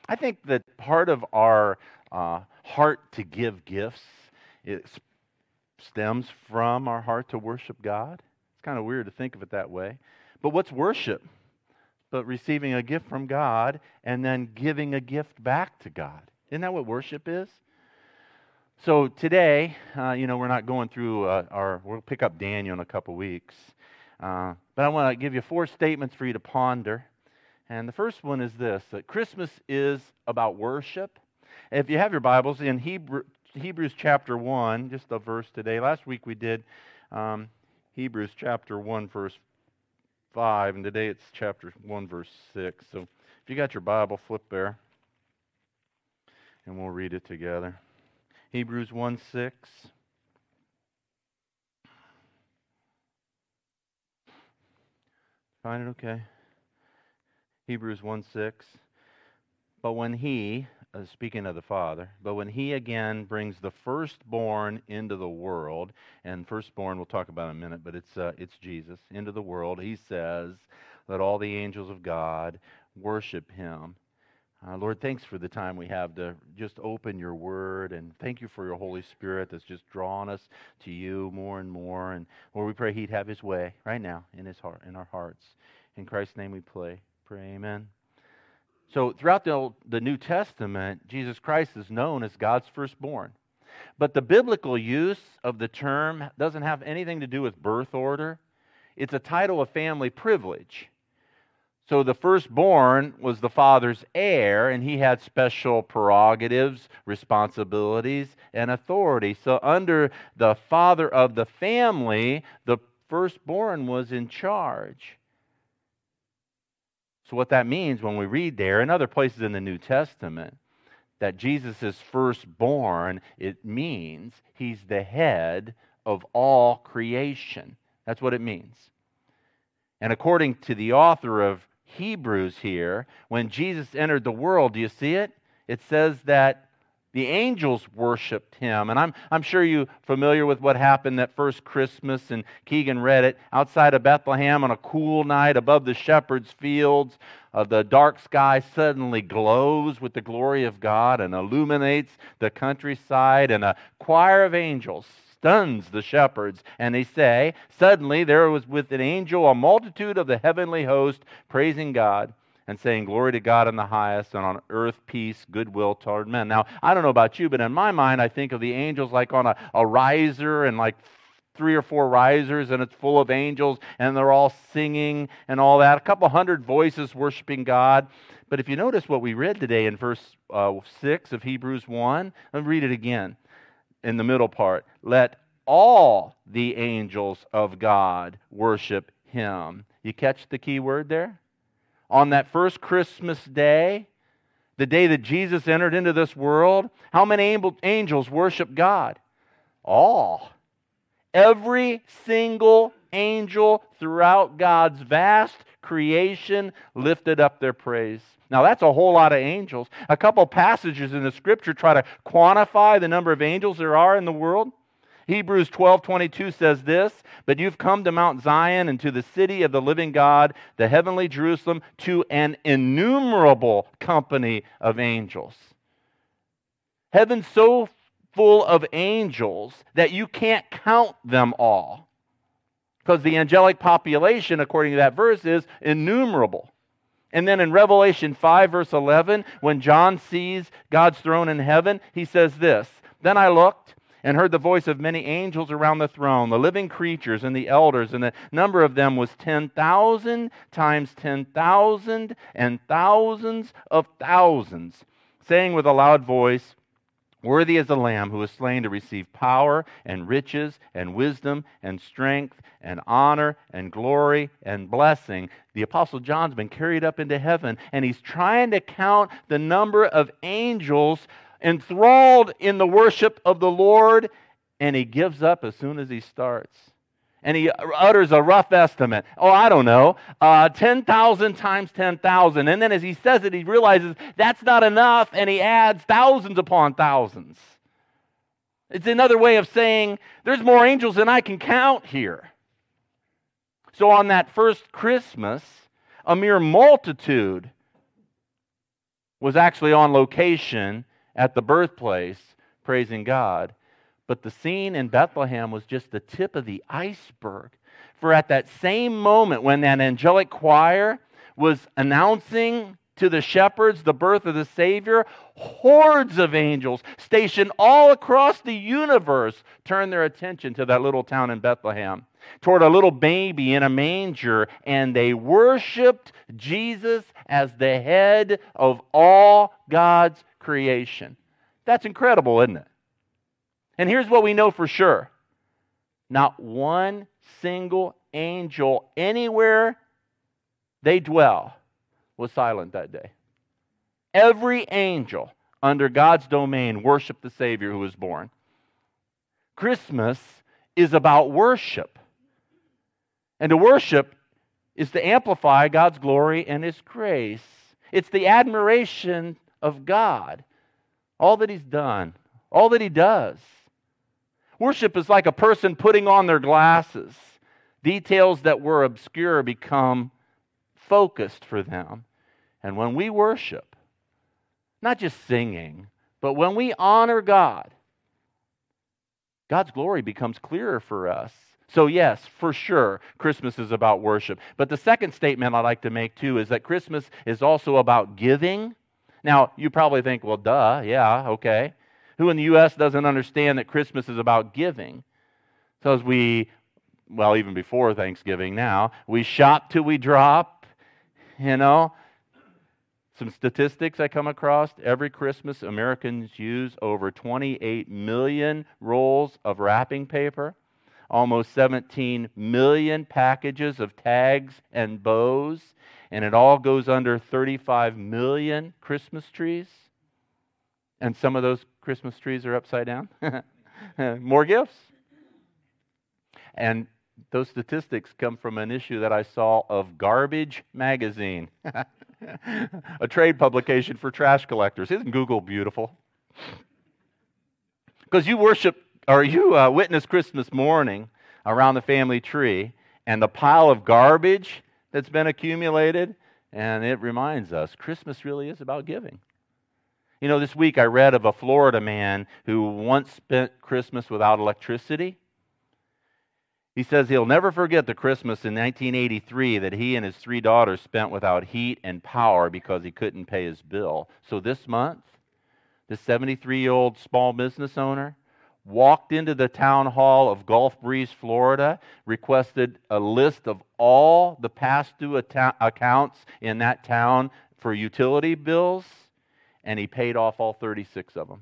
I think that part of our heart to give gifts, it stems from our heart to worship God. It's kind of weird to think of it that way. But what's worship? But receiving a gift from God and then giving a gift back to God. Isn't that what worship is? So today, we're not going through we'll pick up Daniel in a couple weeks. But I want to give you 4 statements for you to ponder. And the first one is this, that Christmas is about worship. If you have your Bibles, in Hebrews chapter 1, just a verse today. Last week we did Hebrews chapter 1, verse 5, and today it's chapter 1, verse 6. So if you got your Bible, flip there, and we'll read it together. Hebrews 1:6. Find it okay? Hebrews 1:6. But when he, speaking of the Father, but when he again brings the firstborn into the world, and firstborn we'll talk about in a minute, but it's Jesus, into the world, he says, let all the angels of God worship him. Lord, thanks for the time we have to just open your word, and thank you for your Holy Spirit that's just drawn us to you more and more. And Lord, we pray he'd have his way right now in his heart, in our hearts. In Christ's name we pray, amen. So throughout the New Testament, Jesus Christ is known as God's firstborn. But the biblical use of the term doesn't have anything to do with birth order. It's a title of family privilege. So the firstborn was the father's heir, and he had special prerogatives, responsibilities, and authority. So under the father of the family, the firstborn was in charge. So what that means when we read there, and other places in the New Testament, that Jesus is firstborn, it means he's the head of all creation. That's what it means. And according to the author of Hebrews here, when Jesus entered the world, do you see it? It says that the angels worshipped him. And I'm sure you're familiar with what happened that first Christmas, and Keegan read it, outside of Bethlehem on a cool night above the shepherd's fields. The dark sky suddenly glows with the glory of God and illuminates the countryside, and a choir of angels stuns the shepherds, and they say, suddenly there was with an angel a multitude of the heavenly host praising God and saying, glory to God in the highest, and on earth peace, goodwill toward men. Now, I don't know about you, but in my mind, I think of the angels like on a riser, and like 3 or 4 risers, and it's full of angels, and they're all singing and all that. A couple hundred voices worshiping God. But if you notice what we read today in verse 6 of Hebrews 1, let me read it again in the middle part. Let all the angels of God worship him. You catch the key word there? On that first Christmas day, the day that Jesus entered into this world, how many angels worship God? All. Every single angel throughout God's vast creation lifted up their praise. Now that's a whole lot of angels. A couple passages in the Scripture try to quantify the number of angels there are in the world. Hebrews 12:22 says this, but you've come to Mount Zion and to the city of the living God, the heavenly Jerusalem, to an innumerable company of angels. Heaven's so full of angels that you can't count them all. Because the angelic population, according to that verse, is innumerable. And then in Revelation 5, verse 11, when John sees God's throne in heaven, he says this, then I looked and heard the voice of many angels around the throne, the living creatures and the elders, and the number of them was 10,000 times 10,000 and thousands of thousands, saying with a loud voice, worthy is the Lamb who was slain to receive power and riches and wisdom and strength and honor and glory and blessing. The Apostle John's been carried up into heaven, and he's trying to count the number of angels enthralled in the worship of the Lord, and he gives up as soon as he starts. And he utters a rough estimate. Oh, I don't know, 10,000 times 10,000. And then as he says it, he realizes that's not enough, and he adds thousands upon thousands. It's another way of saying there's more angels than I can count here. So on that first Christmas, a mere multitude was actually on location at the birthplace, praising God. But the scene in Bethlehem was just the tip of the iceberg. For at that same moment when that angelic choir was announcing to the shepherds the birth of the Savior, hordes of angels stationed all across the universe turned their attention to that little town in Bethlehem, toward a little baby in a manger, and they worshiped Jesus as the head of all God's creation. That's incredible, isn't it? And here's what we know for sure. Not one single angel anywhere they dwell was silent that day. Every angel under God's domain worshiped the Savior who was born. Christmas is about worship. And to worship is to amplify God's glory and His grace. It's the admiration of God, all that He's done, all that He does. Worship is like a person putting on their glasses. Details that were obscure become focused for them. And when we worship, not just singing, but when we honor God, God's glory becomes clearer for us. So yes, for sure, Christmas is about worship. But the second statement I'd like to make too is that Christmas is also about giving. Now, you probably think, well, duh, yeah, okay. Who in the U.S. doesn't understand that Christmas is about giving? So as even before Thanksgiving now, we shop till we drop, Some statistics I come across, every Christmas Americans use over 28 million rolls of wrapping paper, almost 17 million packages of tags and bows, and it all goes under 35 million Christmas trees. And some of those Christmas trees are upside down. More gifts. And those statistics come from an issue that I saw of Garbage Magazine, a trade publication for trash collectors. Isn't Google beautiful? Because you witness Christmas morning around the family tree and the pile of garbage that's been accumulated, and it reminds us Christmas really is about giving. This week I read of a Florida man who once spent Christmas without electricity. He says he'll never forget the Christmas in 1983 that he and his 3 daughters spent without heat and power because he couldn't pay his bill. So this month, this 73-year-old small business owner walked into the town hall of Gulf Breeze, Florida, requested a list of all the past due accounts in that town for utility bills, and he paid off all 36 of them.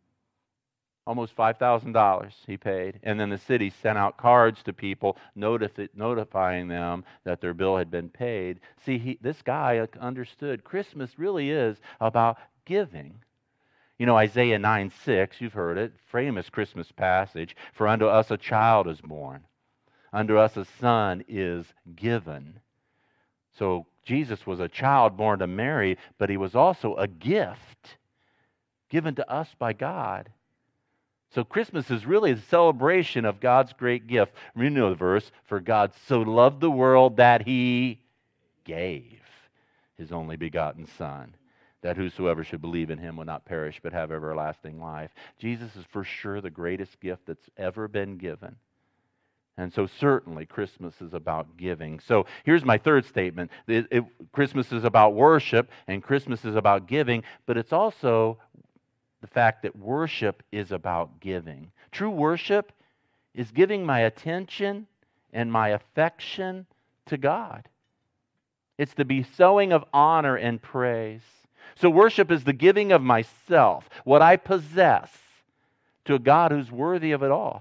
Almost $5,000 he paid. And then the city sent out cards to people notifying them that their bill had been paid. See, this guy understood Christmas really is about giving. Isaiah 9:6, you've heard it, famous Christmas passage. For unto us a child is born. Unto us a son is given. So Jesus was a child born to Mary, but He was also a gift given to us by God. So Christmas is really a celebration of God's great gift. You know the verse, for God so loved the world that He gave His only begotten Son, that whosoever should believe in Him will not perish but have everlasting life. Jesus is for sure the greatest gift that's ever been given. And so certainly Christmas is about giving. So here's my third statement. Christmas is about worship and Christmas is about giving, but it's also the fact that worship is about giving. True worship is giving my attention and my affection to God. It's the bestowing of honor and praise. So worship is the giving of myself, what I possess, to a God who's worthy of it all.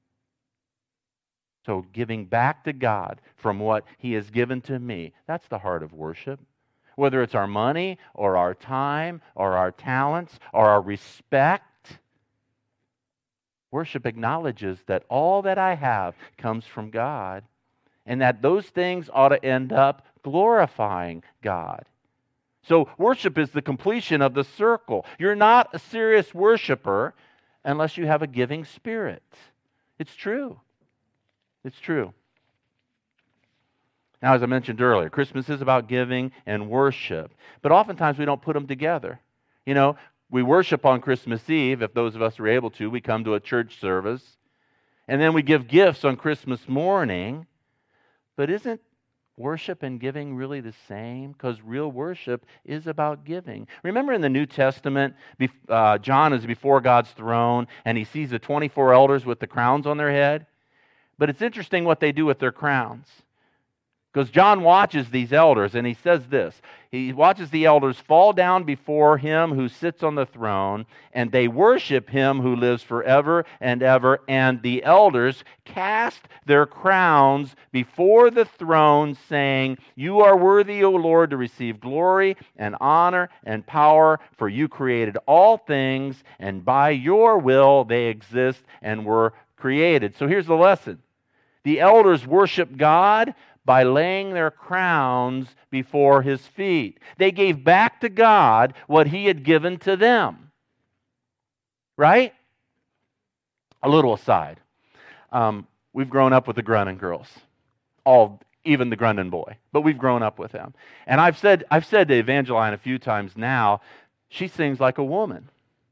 So giving back to God from what He has given to me, that's the heart of worship. Whether it's our money or our time or our talents or our respect, worship acknowledges that all that I have comes from God and that those things ought to end up glorifying God. So worship is the completion of the circle. You're not a serious worshiper unless you have a giving spirit. It's true. It's true. Now, as I mentioned earlier, Christmas is about giving and worship, but oftentimes we don't put them together. You know, we worship on Christmas Eve, if those of us are able to. We come to a church service, and then we give gifts on Christmas morning. But isn't worship and giving really the same? Because real worship is about giving. Remember in the New Testament, John is before God's throne, and he sees the 24 elders with the crowns on their head. But it's interesting what they do with their crowns. Because John watches these elders, and he says this. He watches the elders fall down before him who sits on the throne, and they worship him who lives forever and ever. And the elders cast their crowns before the throne, saying, "You are worthy, O Lord, to receive glory and honor and power, for you created all things, and by your will they exist and were created." So here's the lesson. The elders worship God by laying their crowns before his feet. They gave back to God what he had given to them. Right? A little aside. We've grown up with the Grunin girls. Even the Grunin boy. But we've grown up with them. And I've said to Evangeline a few times now, she sings like a woman.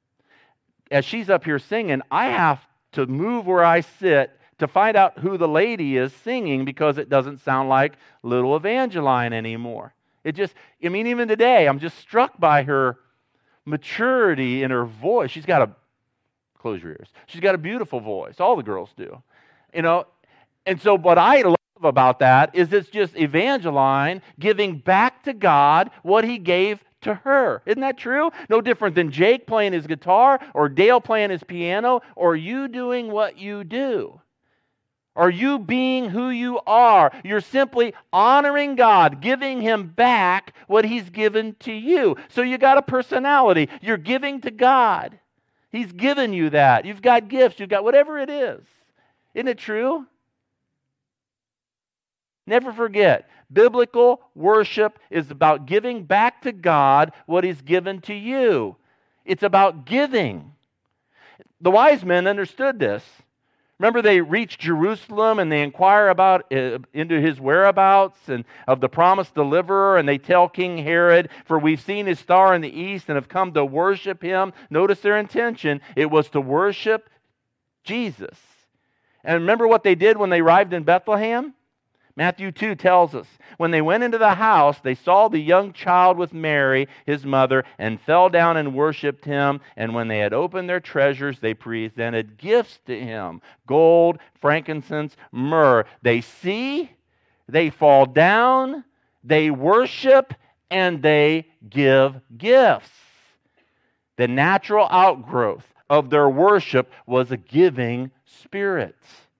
As she's up here singing, I have to move where I sit to find out who the lady is singing, because it doesn't sound like little Evangeline anymore. Even today, I'm just struck by her maturity in her voice. Close your ears. She's got a beautiful voice. All the girls do. And so what I love about that is it's just Evangeline giving back to God what he gave to her. Isn't that true? No different than Jake playing his guitar, or Dale playing his piano, or you doing what you do. Are you being who you are? You're simply honoring God, giving him back what he's given to you. So you got a personality. You're giving to God. He's given you that. You've got gifts. You've got whatever it is. Isn't it true? Never forget, biblical worship is about giving back to God what he's given to you. It's about giving. The wise men understood this. Remember, they reach Jerusalem and they inquire into his whereabouts and of the promised deliverer, and they tell King Herod, "For we've seen his star in the east and have come to worship him." Notice their intention. It was to worship Jesus. And remember what they did when they arrived in Bethlehem? Matthew 2 tells us, when they went into the house, they saw the young child with Mary, his mother, and fell down and worshipped him. And when they had opened their treasures, they presented gifts to him: gold, frankincense, myrrh. They see, they fall down, they worship, and they give gifts. The natural outgrowth of their worship was a giving spirit.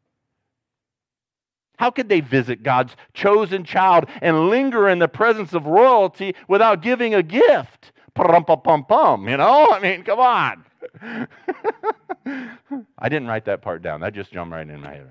How could they visit God's chosen child and linger in the presence of royalty without giving a gift? Pum-pum-pum-pum, come on. I didn't write that part down. That just jumped right in my head.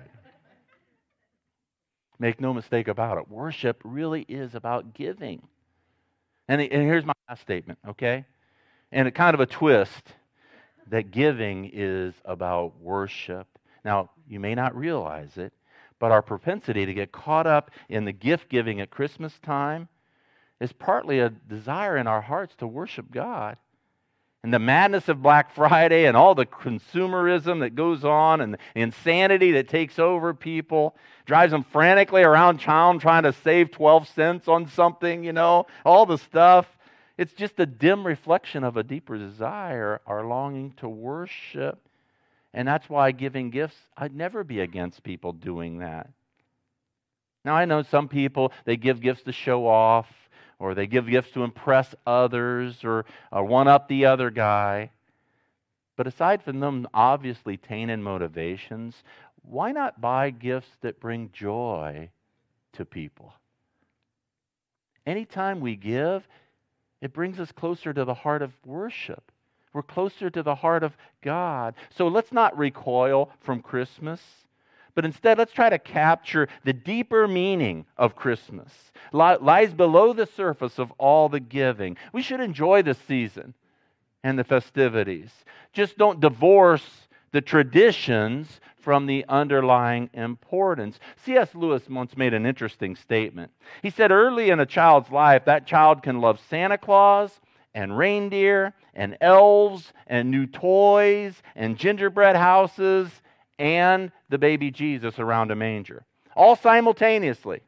Make no mistake about it. Worship really is about giving. And here's my last statement, okay? And a kind of a twist, that giving is about worship. Now, you may not realize it, but our propensity to get caught up in the gift giving at Christmas time is partly a desire in our hearts to worship God. And the madness of Black Friday and all the consumerism that goes on and the insanity that takes over people drives them frantically around town trying to save 12 cents on something, all the stuff. It's just a dim reflection of a deeper desire, our longing to worship. And that's why giving gifts, I'd never be against people doing that. Now, I know some people, they give gifts to show off, or they give gifts to impress others, or one-up the other guy. But aside from them obviously tainted motivations, why not buy gifts that bring joy to people? Anytime we give, it brings us closer to the heart of worship. We're closer to the heart of God. So let's not recoil from Christmas, but instead let's try to capture the deeper meaning of Christmas. Lies below the surface of all the giving. We should enjoy the season and the festivities. Just don't divorce the traditions from the underlying importance. C.S. Lewis once made an interesting statement. He said early in a child's life, that child can love Santa Claus and reindeer and elves and new toys and gingerbread houses and the baby Jesus around a manger, all simultaneously.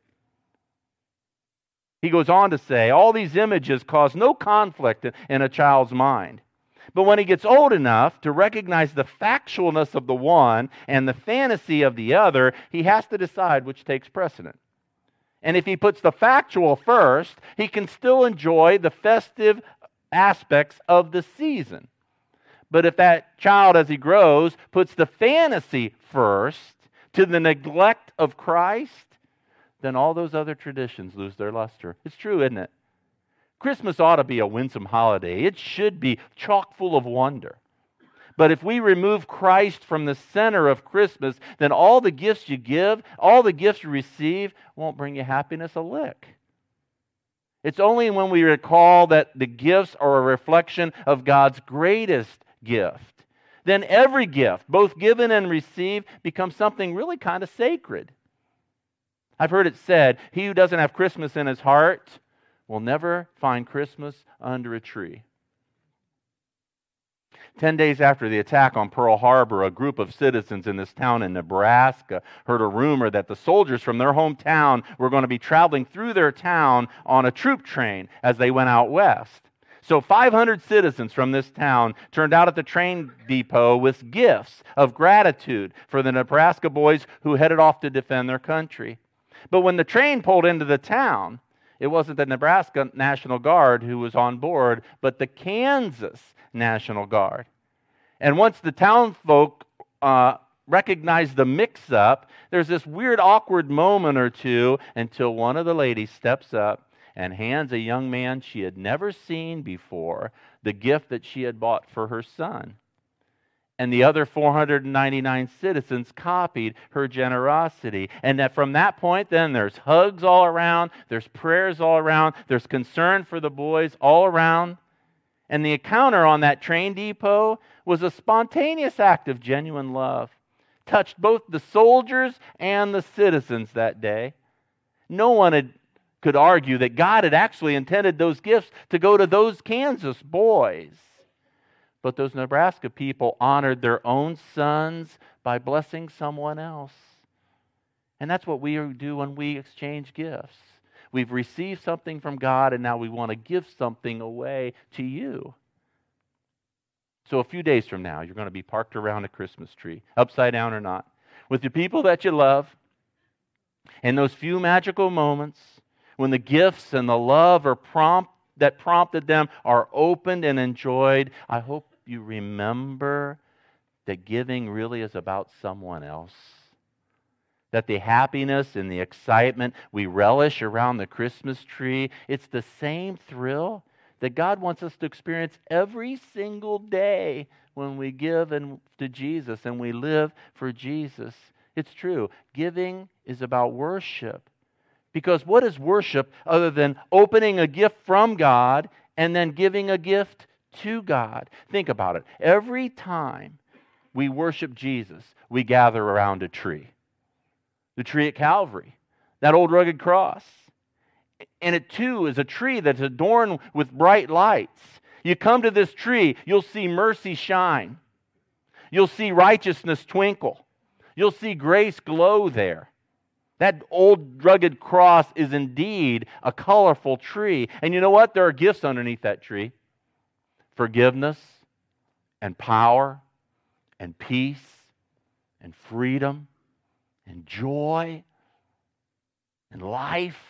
He goes on to say, all these images cause no conflict in a child's mind. But when he gets old enough to recognize the factualness of the one and the fantasy of the other, he has to decide which takes precedent. And if he puts the factual first, he can still enjoy the festive aspects of the season. But if that child, as he grows, puts the fantasy first to the neglect of Christ, then all those other traditions lose their luster. It's true, isn't it? Christmas ought to be a winsome holiday. It should be chock full of wonder. But if we remove Christ from the center of Christmas, then all the gifts you give, all the gifts you receive, won't bring you happiness a lick. It's only when we recall that the gifts are a reflection of God's greatest gift, then every gift, both given and received, becomes something really kind of sacred. I've heard it said, he who doesn't have Christmas in his heart will never find Christmas under a tree. 10 days after the attack on Pearl Harbor, a group of citizens in this town in Nebraska heard a rumor that the soldiers from their hometown were going to be traveling through their town on a troop train as they went out west. So 500 citizens from this town turned out at the train depot with gifts of gratitude for the Nebraska boys who headed off to defend their country. But when the train pulled into the town, it wasn't the Nebraska National Guard who was on board, but the Kansas National Guard. And once the townfolk recognized the mix-up, there's this weird, awkward moment or two until one of the ladies steps up and hands a young man she had never seen before the gift that she had bought for her son. And the other 499 citizens copied her generosity. And that from that point, then there's hugs all around, there's prayers all around, there's concern for the boys all around. And the encounter on that train depot was a spontaneous act of genuine love. Touched both the soldiers and the citizens that day. No one could argue that God had actually intended those gifts to go to those Kansas boys. But those Nebraska people honored their own sons by blessing someone else. And that's what we do when we exchange gifts. We've received something from God, and now we want to give something away to you. So a few days from now, you're going to be parked around a Christmas tree, upside down or not, with the people that you love. And those few magical moments when the gifts and the love that prompted them are opened and enjoyed, I hope you remember that giving really is about someone else. That the happiness and the excitement we relish around the Christmas tree, it's the same thrill that God wants us to experience every single day when we give to Jesus and we live for Jesus. It's true. Giving is about worship. Because what is worship other than opening a gift from God and then giving a gift to God? Think about it. Every time we worship Jesus, we gather around a tree. The tree at Calvary, that old rugged cross. And it too is a tree that's adorned with bright lights. You come to this tree, you'll see mercy shine. You'll see righteousness twinkle. You'll see grace glow there. That old rugged cross is indeed a colorful tree. And you know what? There are gifts underneath that tree. Forgiveness and power and peace and freedom and joy and life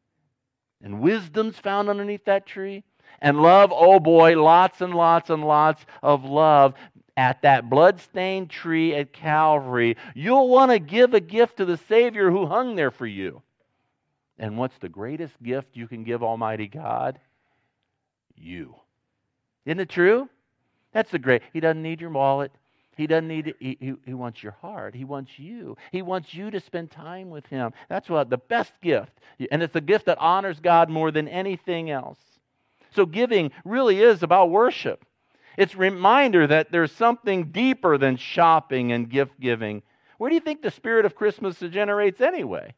and wisdom's found underneath that tree. And love, oh boy, lots and lots and lots of love at that blood-stained tree at Calvary. You'll want to give a gift to the Savior who hung there for you. And what's the greatest gift you can give Almighty God? You. Isn't it true? That's the great. He doesn't need your wallet. He doesn't need it. He wants your heart. He wants you. He wants you to spend time with Him. That's what the best gift. And it's a gift that honors God more than anything else. So giving really is about worship. It's a reminder that there's something deeper than shopping and gift giving. Where do you think the spirit of Christmas degenerates anyway?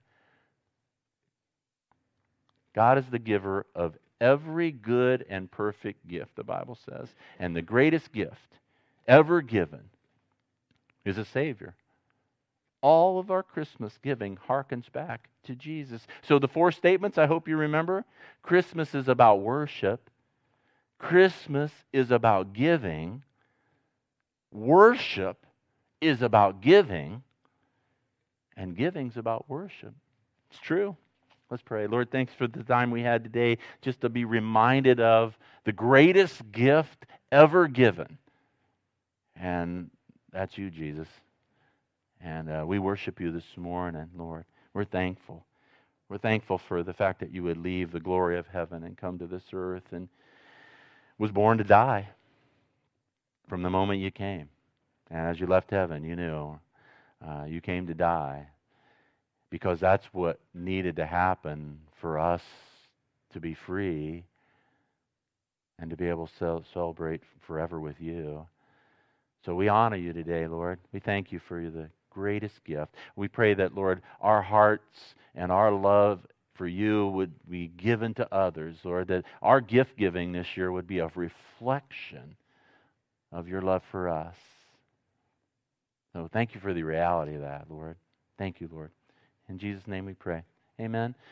God is the giver of every good and perfect gift, the Bible says. And the greatest gift ever given is a Savior. All of our Christmas giving harkens back to Jesus. So the 4 statements, I hope you remember. Christmas is about worship. Christmas is about giving. Worship is about giving. And giving's about worship. It's true. Let's pray. Lord, thanks for the time we had today just to be reminded of the greatest gift ever given. And that's you, Jesus. And we worship you this morning, Lord. We're thankful. We're thankful for the fact that you would leave the glory of heaven and come to this earth and was born to die from the moment you came. And as you left heaven, you knew you came to die because that's what needed to happen for us to be free and to be able to celebrate forever with you. So we honor you today, Lord. We thank you for the greatest gift. We pray that, Lord, our hearts and our love for you would be given to others, Lord, that our gift giving this year would be a reflection of your love for us. So thank you for the reality of that, Lord. Thank you, Lord. In Jesus' name we pray. Amen.